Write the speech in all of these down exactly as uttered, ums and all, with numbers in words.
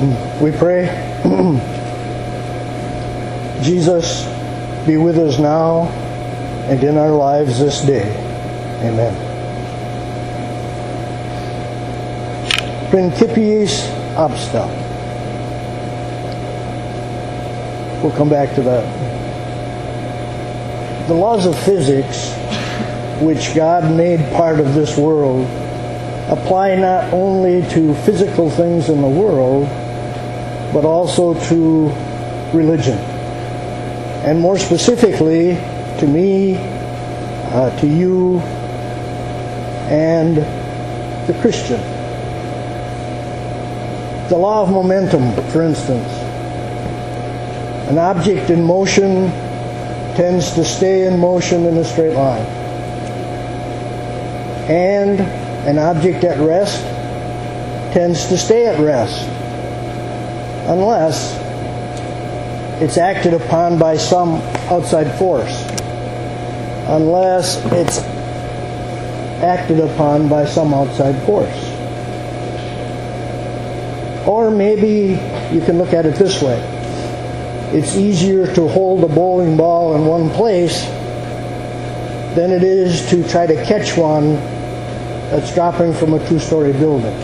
We pray. Jesus, be with us now and in our lives this day. Amen. Principiis obsta. We'll come back to that. The laws of physics, which God made part of this world, apply not only to physical things in the world, but also to religion. And more specifically, to me, uh, to you, and the Christian. The law of momentum, for instance. An object in motion tends to stay in motion in a straight line. And an object at rest tends to stay at rest, unless it's acted upon by some outside force. Unless it's acted upon by some outside force. Or maybe you can look at it this way. It's easier to hold a bowling ball in one place than it is to try to catch one that's dropping from a two-story building.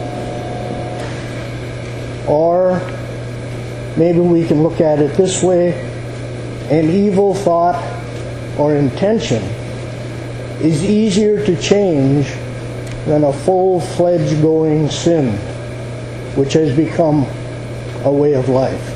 Or maybe we can look at it this way. An evil thought or intention is easier to change than a full-fledged going sin, which has become a way of life.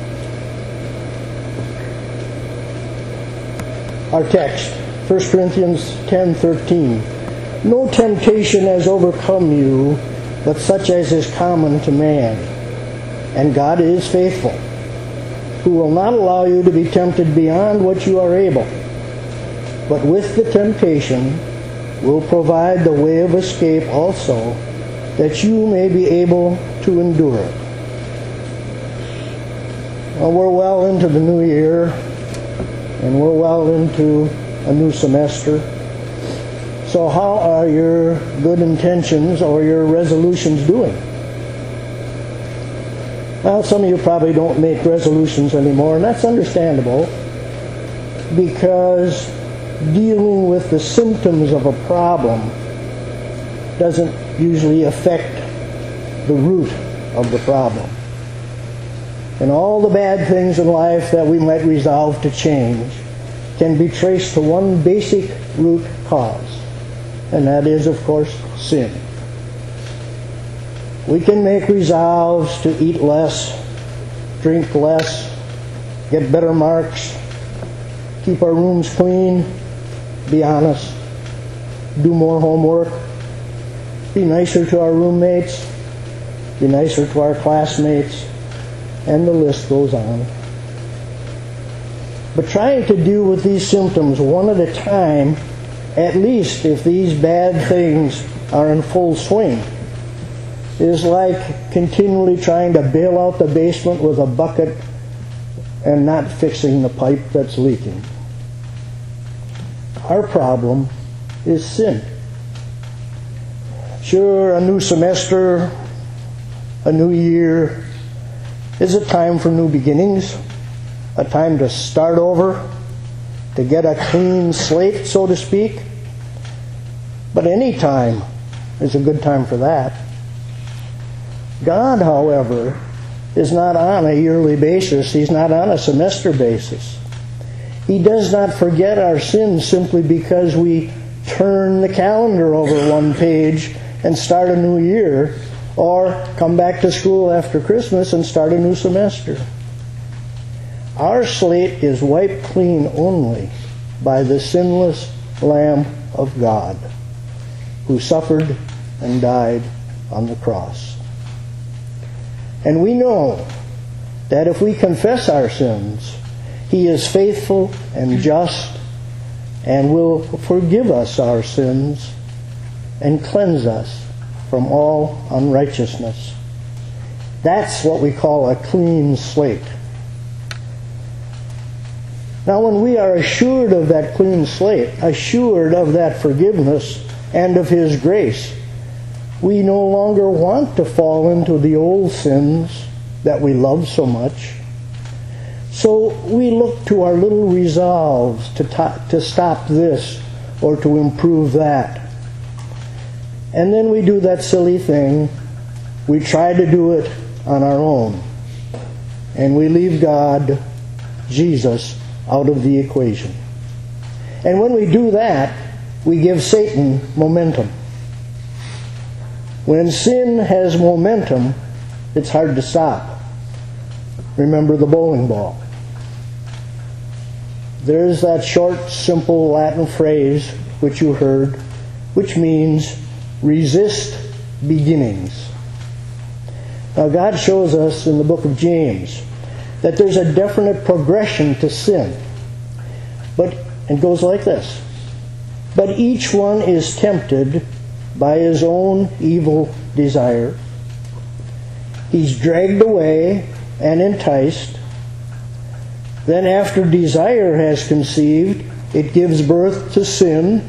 Our text, First Corinthians ten thirteen. No temptation has overcome you, but such as is common to man. And God is faithful, who will not allow you to be tempted beyond what you are able, but with the temptation will provide the way of escape also, that you may be able to endure it. Well, we're well into the new year, and we're well into a new semester. So how are your good intentions or your resolutions doing? Well, some of you probably don't make resolutions anymore, and that's understandable, because dealing with the symptoms of a problem doesn't usually affect the root of the problem. And all the bad things in life that we might resolve to change can be traced to one basic root cause. And that is, of course, sin. We can make resolves to eat less, drink less, get better marks, keep our rooms clean, be honest, do more homework, be nicer to our roommates, be nicer to our classmates, and the list goes on. But trying to deal with these symptoms one at a time, at least if these bad things are in full swing, is like continually trying to bail out the basement with a bucket and not fixing the pipe that's leaking. Our problem is sin. Sure, a new semester, a new year is a time for new beginnings, a time to start over, to get a clean slate, so to speak. But any time is a good time for that. God, however, is not on a yearly basis. He's not on a semester basis. He does not forget our sins simply because we turn the calendar over one page and start a new year, or come back to school after Christmas and start a new semester. Our slate is wiped clean only by the sinless Lamb of God, who suffered and died on the cross. And we know that if we confess our sins, He is faithful and just and will forgive us our sins and cleanse us from all unrighteousness. That's what we call a clean slate. Now, when we are assured of that clean slate, assured of that forgiveness and of His grace, we no longer want to fall into the old sins that we love so much. So we look to our little resolves to, to, to stop this or to improve that. And then we do that silly thing. We try to do it on our own. And we leave God, Jesus, out of the equation. And when we do that, we give Satan momentum. When sin has momentum, it's hard to stop. Remember the bowling ball. There's that short, simple Latin phrase which you heard, which means resist beginnings. Now God shows us in the book of James that there's a definite progression to sin. But it goes like this. But each one is tempted by his own evil desire. He's dragged away and enticed. Then after desire has conceived, it gives birth to sin.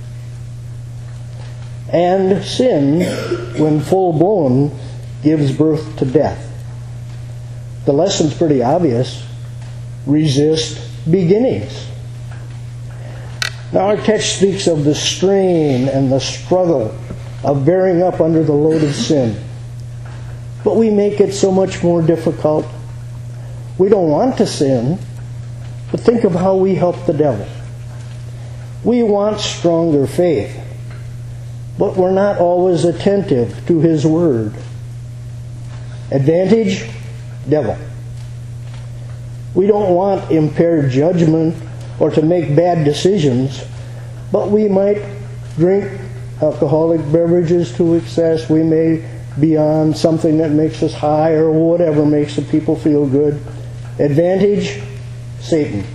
And sin, when full blown, gives birth to death. The lesson's pretty obvious. Resist beginnings. Now our text speaks of the strain and the struggle of bearing up under the load of sin. But we make it so much more difficult. We don't want to sin, but think of how we help the devil. We want stronger faith, but we're not always attentive to his word. Advantage? Devil. We don't want impaired judgment or to make bad decisions, but we might drink alcoholic beverages to excess. We may be on something that makes us high or whatever makes the people feel good. Advantage? Satan.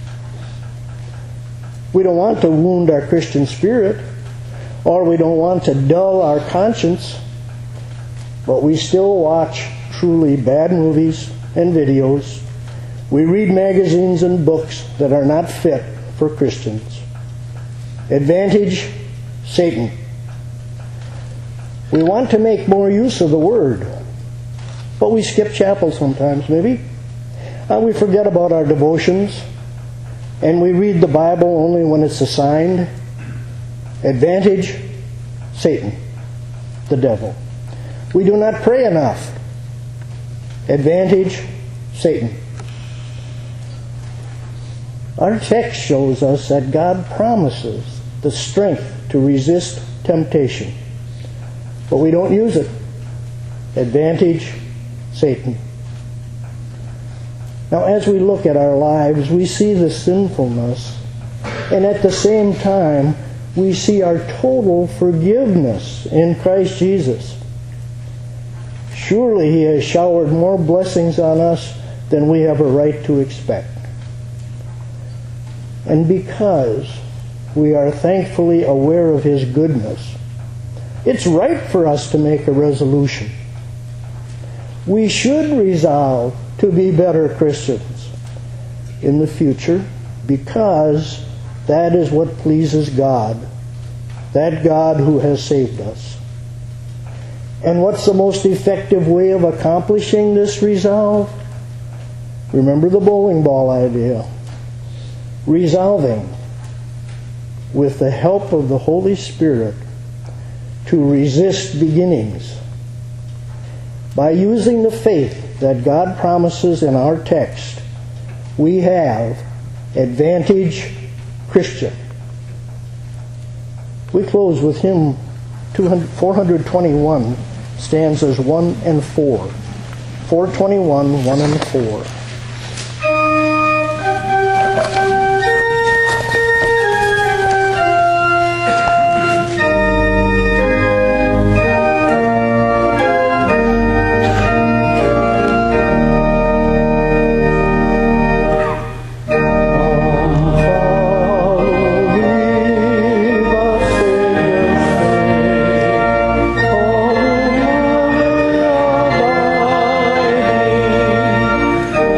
We don't want to wound our Christian spirit, or we don't want to dull our conscience, but we still watch truly bad movies and videos. We read magazines and books that are not fit for Christians. Advantage? Satan. We want to make more use of the Word, but we skip chapel sometimes, maybe. And we forget about our devotions, and we read the Bible only when it's assigned. Advantage? Satan, the devil. We do not pray enough. Advantage? Satan. Our text shows us that God promises the strength to resist temptation, but we don't use it. Advantage? Satan. Now, as we look at our lives, we see the sinfulness, and at the same time, we see our total forgiveness in Christ Jesus. Surely He has showered more blessings on us than we have a right to expect. And because we are thankfully aware of His goodness, it's right for us to make a resolution. We should resolve to be better Christians in the future, because that is what pleases God, that God who has saved us. And what's the most effective way of accomplishing this resolve? Remember the bowling ball idea. Resolving, with the help of the Holy Spirit, to resist beginnings. By using the faith that God promises in our text, we have advantage Christian. We close with hymn four twenty-one, stanzas one and four. four twenty-one, one and four. Oh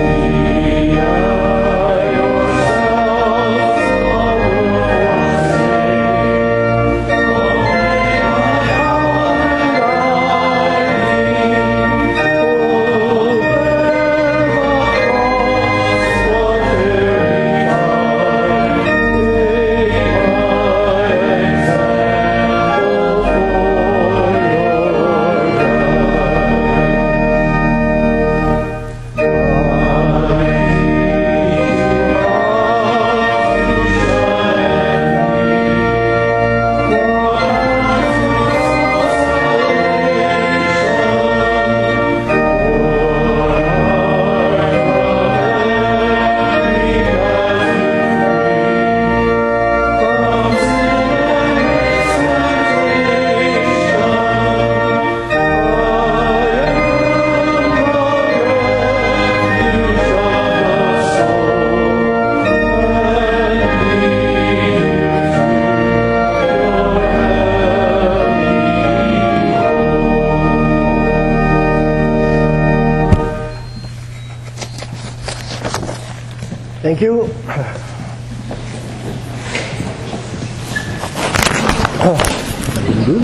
Thank you.